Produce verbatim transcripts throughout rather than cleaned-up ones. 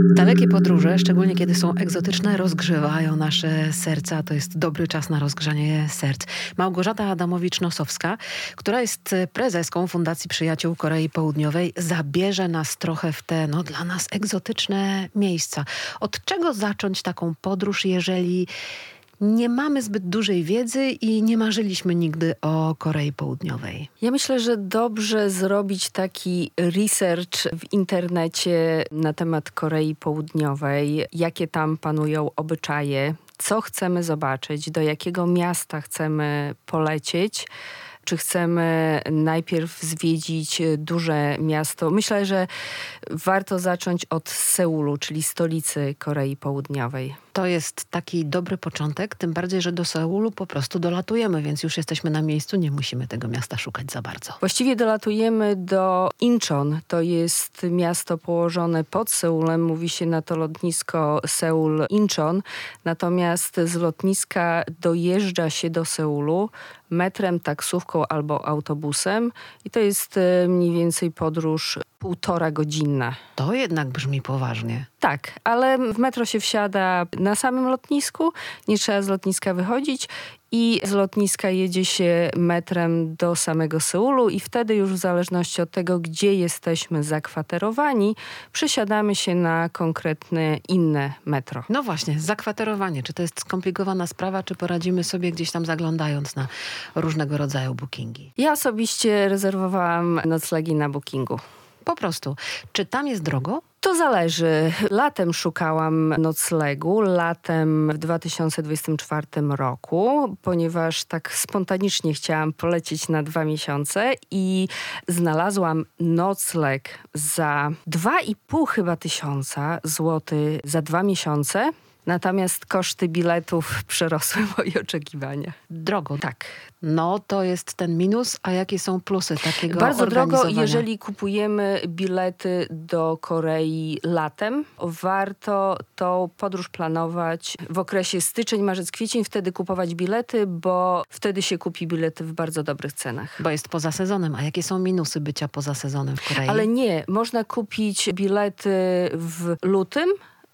Dalekie podróże, szczególnie kiedy są egzotyczne, rozgrzewają nasze serca. To jest dobry czas na rozgrzanie serc. Małgorzata Adamowicz-Nosowska, która jest prezeską Fundacji Przyjaciół Korei Południowej, zabierze nas trochę w te, no, dla nas egzotyczne miejsca. Od czego zacząć taką podróż, jeżeli nie mamy zbyt dużej wiedzy i nie marzyliśmy nigdy o Korei Południowej? Ja myślę, że dobrze zrobić taki research w internecie na temat Korei Południowej, jakie tam panują obyczaje, co chcemy zobaczyć, do jakiego miasta chcemy polecieć. Czy chcemy najpierw zwiedzić duże miasto? Myślę, że warto zacząć od Seulu, czyli stolicy Korei Południowej. To jest taki dobry początek, tym bardziej, że do Seulu po prostu dolatujemy, więc już jesteśmy na miejscu, nie musimy tego miasta szukać za bardzo. Właściwie dolatujemy do Incheon. To jest miasto położone pod Seulem. Mówi się na to lotnisko Seul-Incheon. Natomiast z lotniska dojeżdża się do Seulu metrem, taksówką albo autobusem i to jest mniej więcej podróż półtora godzinna. To jednak brzmi poważnie. Tak, ale w metro się wsiada na samym lotnisku, nie trzeba z lotniska wychodzić i z lotniska jedzie się metrem do samego Seulu i wtedy już w zależności od tego, gdzie jesteśmy zakwaterowani, przesiadamy się na konkretne inne metro. No właśnie, zakwaterowanie. Czy to jest skomplikowana sprawa, czy poradzimy sobie gdzieś tam zaglądając na różnego rodzaju bookingi? Ja osobiście rezerwowałam noclegi na bookingu. Po prostu. Czy tam jest drogo? To zależy. Latem szukałam noclegu, latem w dwa tysiące dwudziestym czwartym roku, ponieważ tak spontanicznie chciałam polecieć na dwa miesiące i znalazłam nocleg za dwa i pół chyba tysiąca złotych za dwa miesiące. Natomiast koszty biletów przerosły moje oczekiwania. Drogo. Tak. No to jest ten minus, a jakie są plusy takiego Bardzo drogo, organizowania? jeżeli kupujemy bilety do Korei latem. Warto tą podróż planować w okresie styczeń, marzec, kwiecień. Wtedy kupować bilety, bo wtedy się kupi bilety w bardzo dobrych cenach. Bo jest poza sezonem. A jakie są minusy bycia poza sezonem w Korei? Ale nie, można kupić bilety w lutym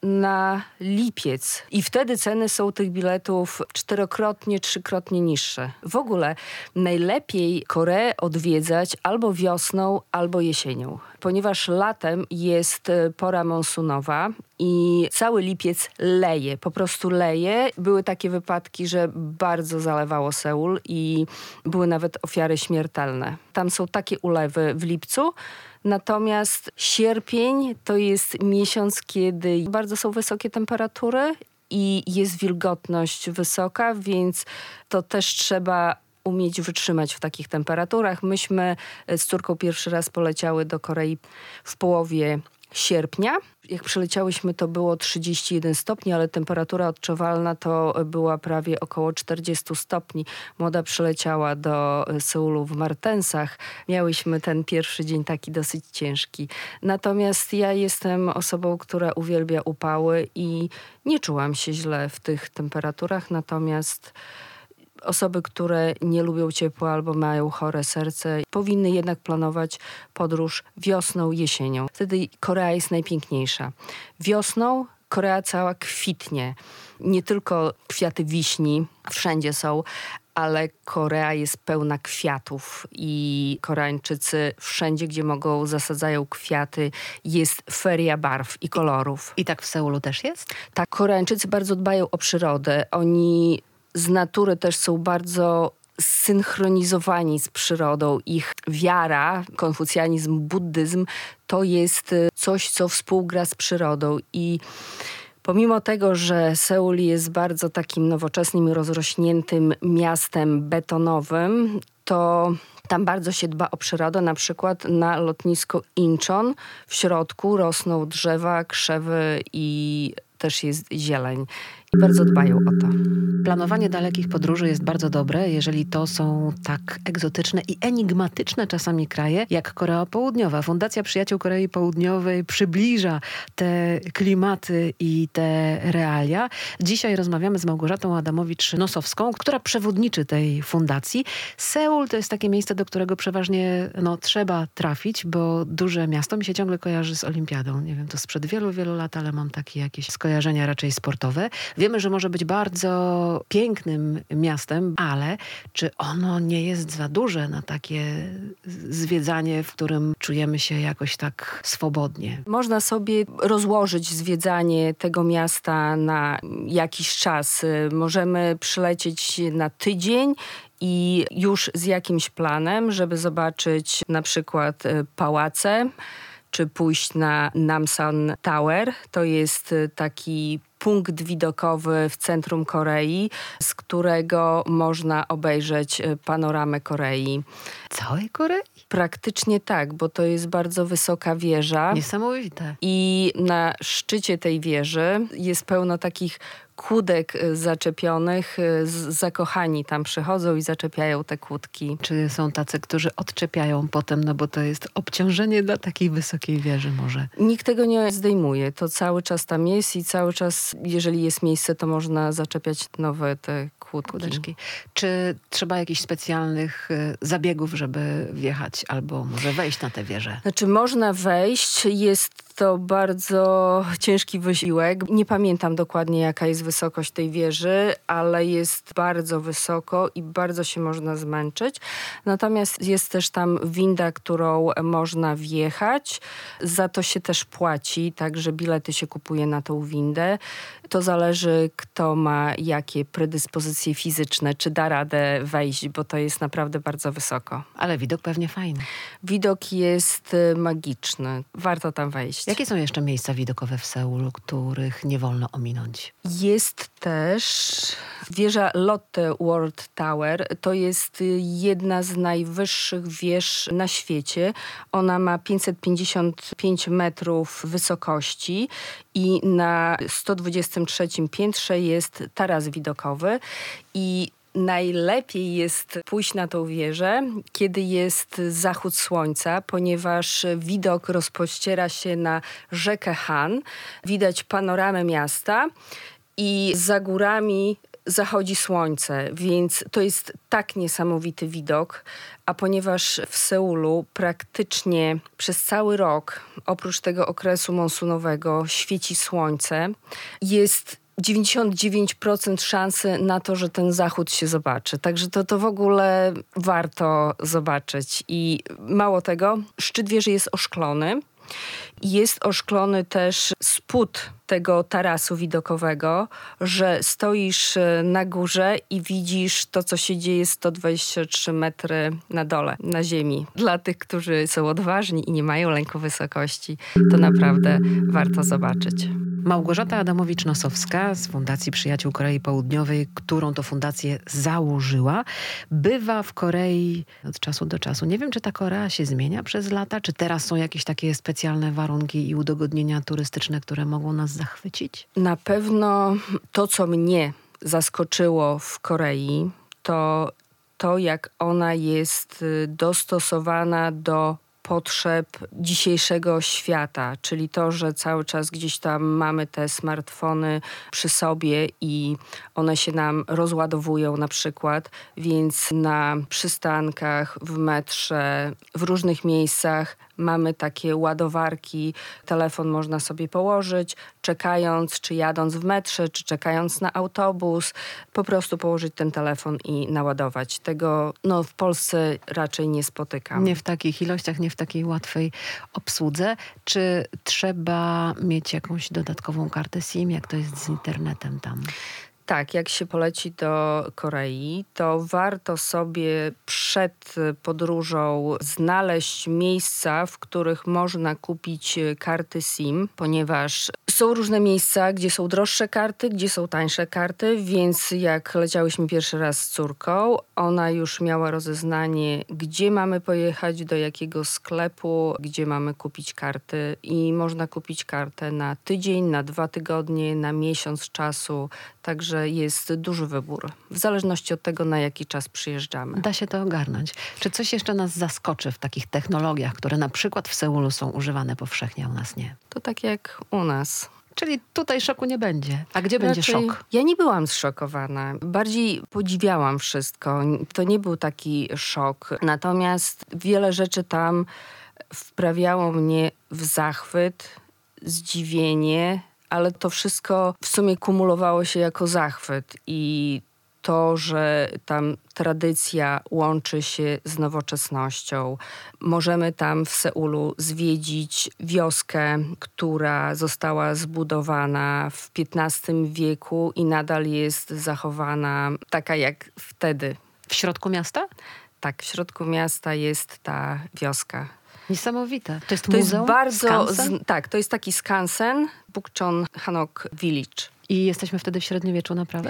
na lipiec i wtedy ceny są tych biletów czterokrotnie, trzykrotnie niższe. W ogóle najlepiej Koreę odwiedzać albo wiosną, albo jesienią, ponieważ latem jest pora monsunowa i cały lipiec leje, po prostu leje. Były takie wypadki, że bardzo zalewało Seul i były nawet ofiary śmiertelne. Tam są takie ulewy w lipcu. Natomiast sierpień to jest miesiąc, kiedy bardzo są wysokie temperatury i jest wilgotność wysoka, więc to też trzeba umieć wytrzymać w takich temperaturach. Myśmy z córką pierwszy raz poleciały do Korei w połowie sierpnia. Jak przyleciałyśmy, to było trzydzieści jeden stopni, ale temperatura odczuwalna to była prawie około czterdzieści stopni. Młoda przyleciała do Seulu w martensach. Miałyśmy ten pierwszy dzień taki dosyć ciężki. Natomiast ja jestem osobą, która uwielbia upały i nie czułam się źle w tych temperaturach. Natomiast osoby, które nie lubią ciepła albo mają chore serce, powinny jednak planować podróż wiosną, jesienią. Wtedy Korea jest najpiękniejsza. Wiosną Korea cała kwitnie. Nie tylko kwiaty wiśni wszędzie są, ale Korea jest pełna kwiatów i Koreańczycy wszędzie, gdzie mogą, zasadzają kwiaty. Jest feria barw i kolorów. I tak w Seulu też jest? Tak, Koreańczycy bardzo dbają o przyrodę. Oni z natury też są bardzo zsynchronizowani z przyrodą. Ich wiara, konfucjanizm, buddyzm to jest coś, co współgra z przyrodą. I pomimo tego, że Seul jest bardzo takim nowoczesnym i rozrośniętym miastem betonowym, to tam bardzo się dba o przyrodę. Na przykład na lotnisku Incheon w środku rosną drzewa, krzewy i też jest zieleń. i bardzo dbają o to. Planowanie dalekich podróży jest bardzo dobre, jeżeli to są tak egzotyczne i enigmatyczne czasami kraje, jak Korea Południowa. Fundacja Przyjaciół Korei Południowej przybliża te klimaty i te realia. Dzisiaj rozmawiamy z Małgorzatą Adamowicz-Nosowską, która przewodniczy tej fundacji. Seul to jest takie miejsce, do którego przeważnie no, trzeba trafić, bo duże miasto mi się ciągle kojarzy z olimpiadą. Nie wiem, to sprzed wielu, wielu lat, ale mam takie jakieś skojarzenia raczej sportowe. Wiemy, że może być bardzo pięknym miastem, ale czy ono nie jest za duże na takie zwiedzanie, w którym czujemy się jakoś tak swobodnie? Można sobie rozłożyć zwiedzanie tego miasta na jakiś czas. Możemy przylecieć na tydzień i już z jakimś planem, żeby zobaczyć na przykład pałace, czy pójść na Namsan Tower. To jest taki punkt widokowy w centrum Korei, z którego można obejrzeć panoramę Korei. Całej Korei? Praktycznie tak, bo to jest bardzo wysoka wieża. Niesamowite. I na szczycie tej wieży jest pełno takich kłódek zaczepionych. Zakochani tam przychodzą i zaczepiają te kłódki. Czy są tacy, którzy odczepiają potem, no bo to jest obciążenie dla takiej wysokiej wieży może? Nikt tego nie zdejmuje. To cały czas tam jest i cały czas, jeżeli jest miejsce, to można zaczepiać nowe te kłódki. Kłódeczki. Czy trzeba jakichś specjalnych zabiegów, żeby wjechać albo może wejść na tę wieżę? Znaczy można wejść, jest to bardzo ciężki wysiłek. Nie pamiętam dokładnie, jaka jest wysokość tej wieży, ale jest bardzo wysoko i bardzo się można zmęczyć. Natomiast jest też tam winda, którą można wjechać. Za to się też płaci, także bilety się kupuje na tą windę. To zależy, kto ma jakie predyspozycje fizyczne, czy da radę wejść, bo to jest naprawdę bardzo wysoko. Ale widok pewnie fajny. Widok jest magiczny. Warto tam wejść. Jakie są jeszcze miejsca widokowe w Seulu, których nie wolno ominąć? Jest też wieża Lotte World Tower. To jest jedna z najwyższych wież na świecie. Ona ma pięćset pięćdziesiąt pięć metrów wysokości i na sto dwudziestym trzecim piętrze jest taras widokowy i najlepiej jest pójść na tą wieżę, kiedy jest zachód słońca, ponieważ widok rozpościera się na rzekę Han. Widać panoramę miasta i za górami zachodzi słońce, więc to jest tak niesamowity widok. A ponieważ w Seulu praktycznie przez cały rok, oprócz tego okresu monsunowego, świeci słońce, jest dziewięćdziesiąt dziewięć procent szansy na to, że ten zachód się zobaczy. Także to, to w ogóle warto zobaczyć. I mało tego, szczyt wieży jest oszklony. Jest oszklony też spód tego tarasu widokowego, że stoisz na górze i widzisz to, co się dzieje sto dwadzieścia trzy metry na dole, na ziemi. Dla tych, którzy są odważni i nie mają lęku wysokości, to naprawdę warto zobaczyć. Małgorzata Adamowicz-Nosowska z Fundacji Przyjaciół Korei Południowej, którą to fundację założyła, bywa w Korei od czasu do czasu. Nie wiem, czy ta Korea się zmienia przez lata, czy teraz są jakieś takie specjalne warunki i udogodnienia turystyczne, które mogą nas zachwycić? Na pewno to, co mnie zaskoczyło w Korei, to to, jak ona jest dostosowana do potrzeb dzisiejszego świata, czyli to, że cały czas gdzieś tam mamy te smartfony przy sobie i one się nam rozładowują na przykład, więc na przystankach, w metrze, w różnych miejscach mamy takie ładowarki. Telefon można sobie położyć, czekając, czy jadąc w metrze, czy czekając na autobus. Po prostu położyć ten telefon i naładować. Tego no, w Polsce raczej nie spotykam. Nie w takich ilościach, nie w takiej łatwej obsłudze. Czy trzeba mieć jakąś dodatkową kartę SIM? Jak to jest z internetem tam? Tak, jak się poleci do Korei, to warto sobie przed podróżą znaleźć miejsca, w których można kupić karty SIM, ponieważ są różne miejsca, gdzie są droższe karty, gdzie są tańsze karty, więc jak leciałyśmy pierwszy raz z córką, ona już miała rozeznanie, gdzie mamy pojechać, do jakiego sklepu, gdzie mamy kupić karty i można kupić kartę na tydzień, na dwa tygodnie, na miesiąc czasu, także jest duży wybór, w zależności od tego, na jaki czas przyjeżdżamy. Da się to ogarnąć. Czy coś jeszcze nas zaskoczy w takich technologiach, które na przykład w Seulu są używane powszechnie, a u nas nie? To tak jak u nas. Czyli tutaj szoku nie będzie. A gdzie będzie Raczej szok? Ja nie byłam zszokowana. Bardziej podziwiałam wszystko. To nie był taki szok. Natomiast wiele rzeczy tam wprawiało mnie w zachwyt, zdziwienie, ale to wszystko w sumie kumulowało się jako zachwyt. I to, że tam tradycja łączy się z nowoczesnością. Możemy tam w Seulu zwiedzić wioskę, która została zbudowana w piętnastym wieku i nadal jest zachowana taka jak wtedy. W środku miasta? Tak, w środku miasta jest ta wioska. Niesamowite. To jest To muzeum? jest bardzo... Skansen? Z, tak, to jest taki skansen, Bukchon Hanok Village. I jesteśmy wtedy w średniowieczu naprawdę?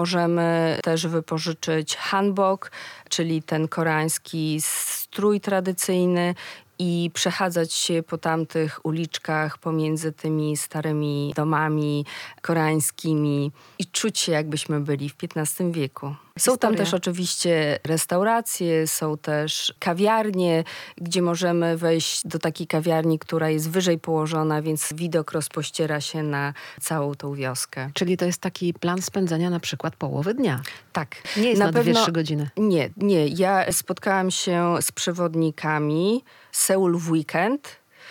Możemy też wypożyczyć hanbok, czyli ten koreański strój tradycyjny i przechadzać się po tamtych uliczkach pomiędzy tymi starymi domami koreańskimi i czuć się, jakbyśmy byli w piętnastym wieku. Są tam też oczywiście restauracje, są też kawiarnie, gdzie możemy wejść do takiej kawiarni, która jest wyżej położona, więc widok rozpościera się na całą tą wioskę. Czyli to jest taki plan spędzania na przykład połowy dnia. Tak. Nie jest na, na pewno, dwie, trzy godziny. Nie, nie. Ja spotkałam się z przewodnikami Seul w weekend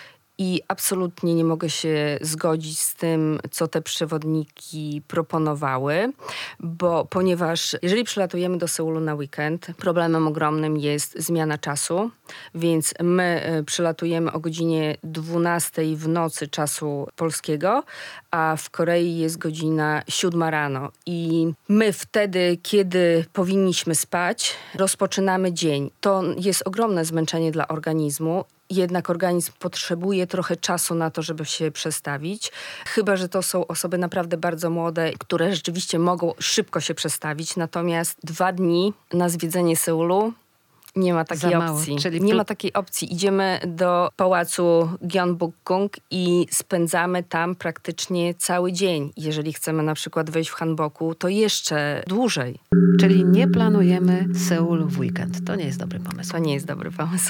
i absolutnie nie mogę się zgodzić z tym, co te przewodniki proponowały, bo ponieważ jeżeli przylatujemy do Seulu na weekend, problemem ogromnym jest zmiana czasu, więc my przylatujemy o godzinie dwunastej w nocy czasu polskiego, a w Korei jest godzina siódma rano i my wtedy, kiedy powinniśmy spać, rozpoczynamy dzień. To jest ogromne zmęczenie dla organizmu. Jednak organizm potrzebuje trochę czasu na to, żeby się przestawić. Chyba że to są osoby naprawdę bardzo młode, które rzeczywiście mogą szybko się przestawić. Natomiast dwa dni na zwiedzenie Seulu nie ma takiej Za mało, opcji. czyli Nie pl- ma takiej opcji. Idziemy do pałacu Gyeongbokgung i spędzamy tam praktycznie cały dzień. Jeżeli chcemy na przykład wejść w hanboku, to jeszcze dłużej. Czyli nie planujemy Seulu w weekend. To nie jest dobry pomysł. To nie jest dobry pomysł.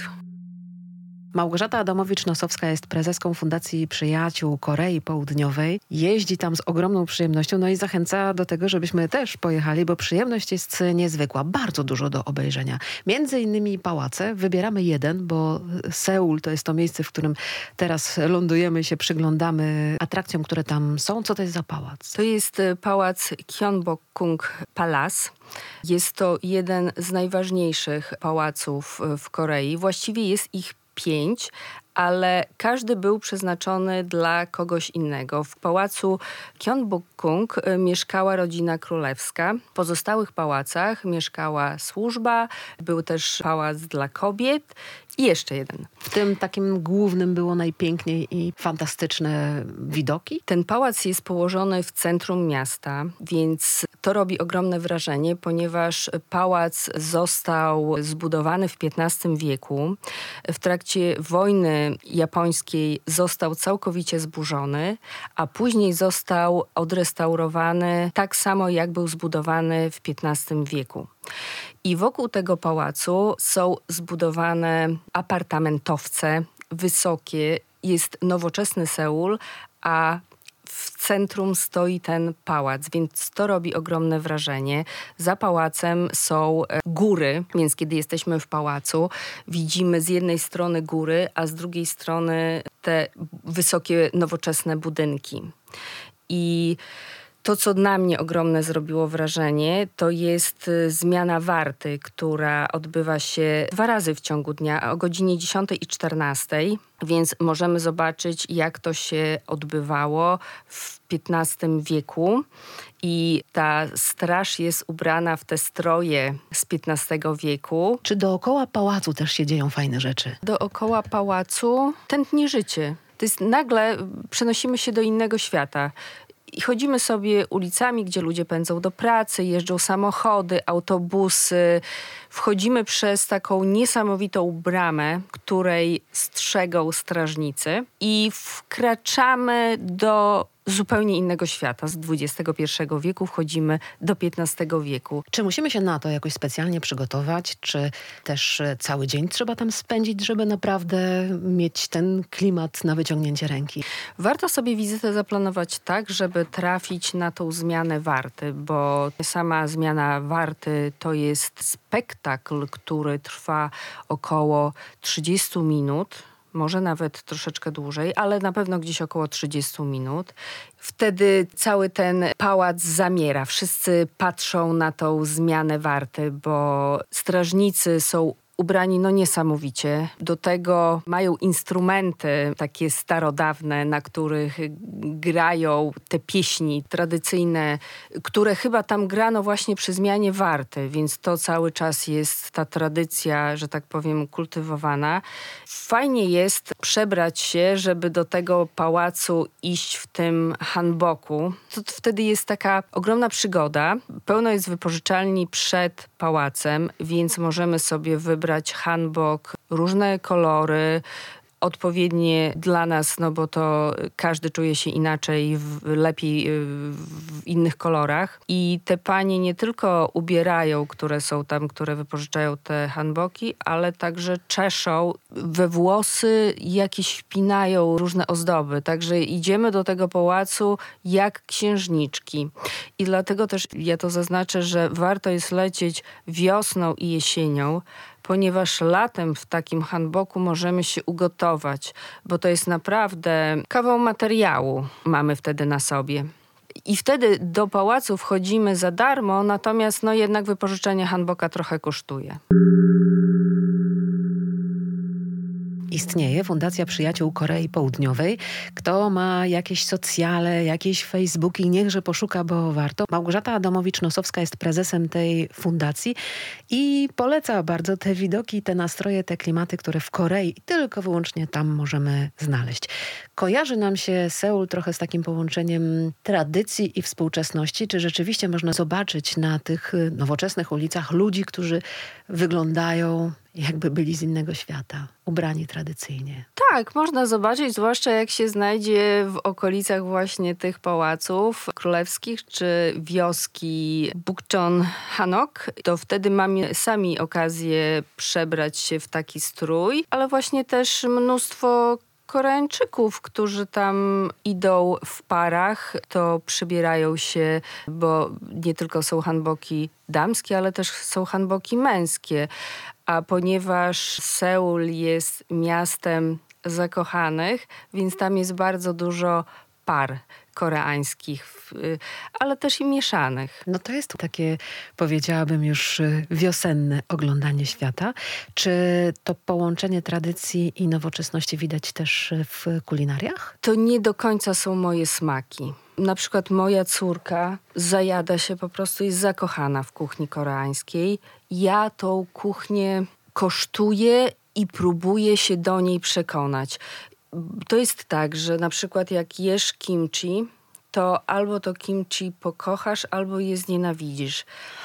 Małgorzata Adamowicz-Nosowska jest prezeską Fundacji Przyjaciół Korei Południowej. Jeździ tam z ogromną przyjemnością, no i zachęca do tego, żebyśmy też pojechali, bo przyjemność jest niezwykła. Bardzo dużo do obejrzenia. Między innymi pałace. Wybieramy jeden, bo Seul to jest to miejsce, w którym teraz lądujemy, się przyglądamy atrakcjom, które tam są. Co to jest za pałac? To jest pałac Gyeongbokgung Palace. Jest to jeden z najważniejszych pałaców w Korei. Właściwie jest ich pięć, ale każdy był przeznaczony dla kogoś innego. W pałacu Gyeongbokgung mieszkała rodzina królewska. W pozostałych pałacach mieszkała służba, był też pałac dla kobiet i jeszcze jeden. W tym takim głównym było najpiękniej i fantastyczne widoki? Ten pałac jest położony w centrum miasta, więc to robi ogromne wrażenie, ponieważ pałac został zbudowany w piętnastym wieku. W trakcie wojny japońskiej został całkowicie zburzony, a później został odrestaurowany tak samo, jak był zbudowany w piętnastym wieku. I wokół tego pałacu są zbudowane apartamentowce wysokie. Jest nowoczesny Seul, a w centrum stoi ten pałac, więc to robi ogromne wrażenie. Za pałacem są góry, więc kiedy jesteśmy w pałacu, widzimy z jednej strony góry, a z drugiej strony te wysokie, nowoczesne budynki. I To, co na mnie ogromne zrobiło wrażenie, to jest zmiana warty, która odbywa się dwa razy w ciągu dnia, o godzinie dziesiątej i czternastej. Więc możemy zobaczyć, jak to się odbywało w piętnastym wieku. I ta straż jest ubrana w te stroje z piętnastego wieku. Czy dookoła pałacu też się dzieją fajne rzeczy? Dookoła pałacu tętni życie. To jest nagle przenosimy się do innego świata. I chodzimy sobie ulicami, gdzie ludzie pędzą do pracy, jeżdżą samochody, autobusy. Wchodzimy przez taką niesamowitą bramę, której strzegą strażnicy i wkraczamy do zupełnie innego świata. Z dwudziestego pierwszego wieku wchodzimy do piętnastego wieku. Czy musimy się na to jakoś specjalnie przygotować? Czy też cały dzień trzeba tam spędzić, żeby naprawdę mieć ten klimat na wyciągnięcie ręki? Warto sobie wizytę zaplanować tak, żeby trafić na tą zmianę warty, bo sama zmiana warty to jest spektakl, który trwa około trzydzieści minut. Może nawet troszeczkę dłużej, ale na pewno gdzieś około trzydzieści minut. Wtedy cały ten pałac zamiera. Wszyscy patrzą na tą zmianę warty, bo strażnicy są ubrani no niesamowicie. Do tego mają instrumenty takie starodawne, na których grają te pieśni tradycyjne, które chyba tam grano właśnie przy zmianie warty, więc to cały czas jest ta tradycja, że tak powiem, kultywowana. Fajnie jest przebrać się, żeby do tego pałacu iść w tym hanboku. To wtedy jest taka ogromna przygoda. Pełno jest wypożyczalni przed pałacem, więc możemy sobie wybrać brać hanbok, różne kolory, odpowiednie dla nas, no bo to każdy czuje się inaczej, w, lepiej w innych kolorach. I te panie nie tylko ubierają, które są tam, które wypożyczają te hanboki, ale także czeszą we włosy, jakieś wpinają różne ozdoby. Także idziemy do tego pałacu jak księżniczki. I dlatego też ja to zaznaczę, że warto jest lecieć wiosną i jesienią, ponieważ latem w takim hanboku możemy się ugotować, bo to jest naprawdę kawał materiału mamy wtedy na sobie. I wtedy do pałacu wchodzimy za darmo, natomiast no jednak wypożyczenie hanboka trochę kosztuje. Istnieje Fundacja Przyjaciół Korei Południowej. Kto ma jakieś socjale, jakieś Facebooki, niechże poszuka, bo warto. Małgorzata Adamowicz-Nosowska jest prezesem tej fundacji i poleca bardzo te widoki, te nastroje, te klimaty, które w Korei i tylko wyłącznie tam możemy znaleźć. Kojarzy nam się Seul trochę z takim połączeniem tradycji i współczesności. Czy rzeczywiście można zobaczyć na tych nowoczesnych ulicach ludzi, którzy wyglądają jakby byli z innego świata, ubrani tradycyjnie? Tak, można zobaczyć, zwłaszcza jak się znajdzie w okolicach właśnie tych pałaców królewskich czy wioski Bukchon-Hanok, to wtedy mamy sami okazję przebrać się w taki strój, ale właśnie też mnóstwo Koreańczyków, którzy tam idą w parach, to przybierają się, bo nie tylko są hanboki damskie, ale też są hanboki męskie. A ponieważ Seul jest miastem zakochanych, więc tam jest bardzo dużo par koreańskich, ale też i mieszanych. No to jest takie, powiedziałabym, już wiosenne oglądanie świata. Czy to połączenie tradycji i nowoczesności widać też w kulinariach? To nie do końca są moje smaki. Na przykład moja córka zajada się po prostu, jest zakochana w kuchni koreańskiej. Ja tą kuchnię kosztuję i próbuję się do niej przekonać. To jest tak, że na przykład jak jesz kimchi, to albo to kimchi pokochasz, albo je znienawidzisz.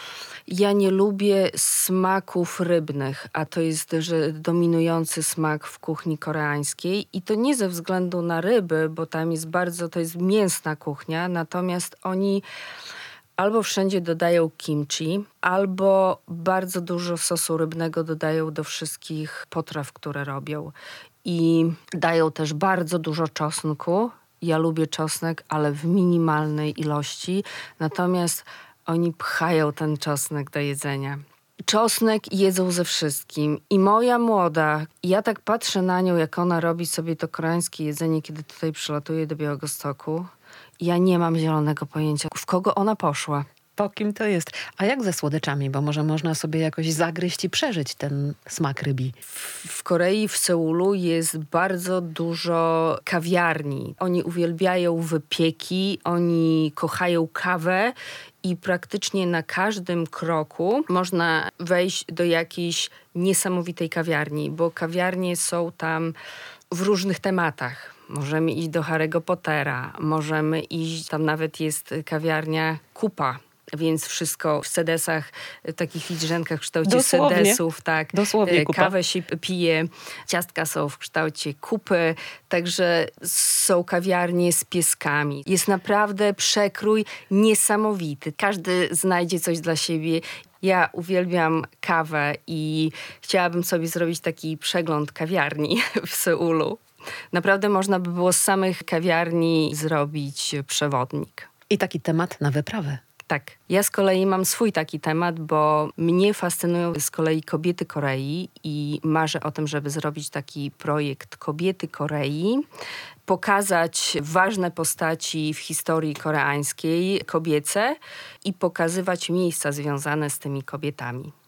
Ja nie lubię smaków rybnych, a to jest że dominujący smak w kuchni koreańskiej. I to nie ze względu na ryby, bo tam jest bardzo, to jest mięsna kuchnia, natomiast oni albo wszędzie dodają kimchi, albo bardzo dużo sosu rybnego dodają do wszystkich potraw, które robią. I dają też bardzo dużo czosnku. Ja lubię czosnek, ale w minimalnej ilości. Natomiast oni pchają ten czosnek do jedzenia. Czosnek jedzą ze wszystkim. I moja młoda, ja tak patrzę na nią, jak ona robi sobie to koreańskie jedzenie, kiedy tutaj przylatuje do Białegostoku. Ja nie mam zielonego pojęcia, w kogo ona poszła. Po kim to jest? A jak ze słodyczami? Bo może można sobie jakoś zagryźć i przeżyć ten smak rybi. W, w Korei, w Seulu jest bardzo dużo kawiarni. Oni uwielbiają wypieki, oni kochają kawę i praktycznie na każdym kroku można wejść do jakiejś niesamowitej kawiarni, bo kawiarnie są tam w różnych tematach. Możemy iść do Harry'ego Pottera, możemy iść, tam nawet jest kawiarnia Kupa, więc wszystko w sedesach, takich filiżankach w kształcie Dosłownie. sedesów, tak. Dosłownie kupa. Kawę się pije, ciastka są w kształcie kupy, także są kawiarnie z pieskami. Jest naprawdę przekrój niesamowity. Każdy znajdzie coś dla siebie. Ja uwielbiam kawę i chciałabym sobie zrobić taki przegląd kawiarni w Seulu. Naprawdę można by było z samych kawiarni zrobić przewodnik. I taki temat na wyprawę. Tak. Ja z kolei mam swój taki temat, bo mnie fascynują z kolei kobiety Korei i marzę o tym, żeby zrobić taki projekt Kobiety Korei, pokazać ważne postaci w historii koreańskiej, kobiece i pokazywać miejsca związane z tymi kobietami.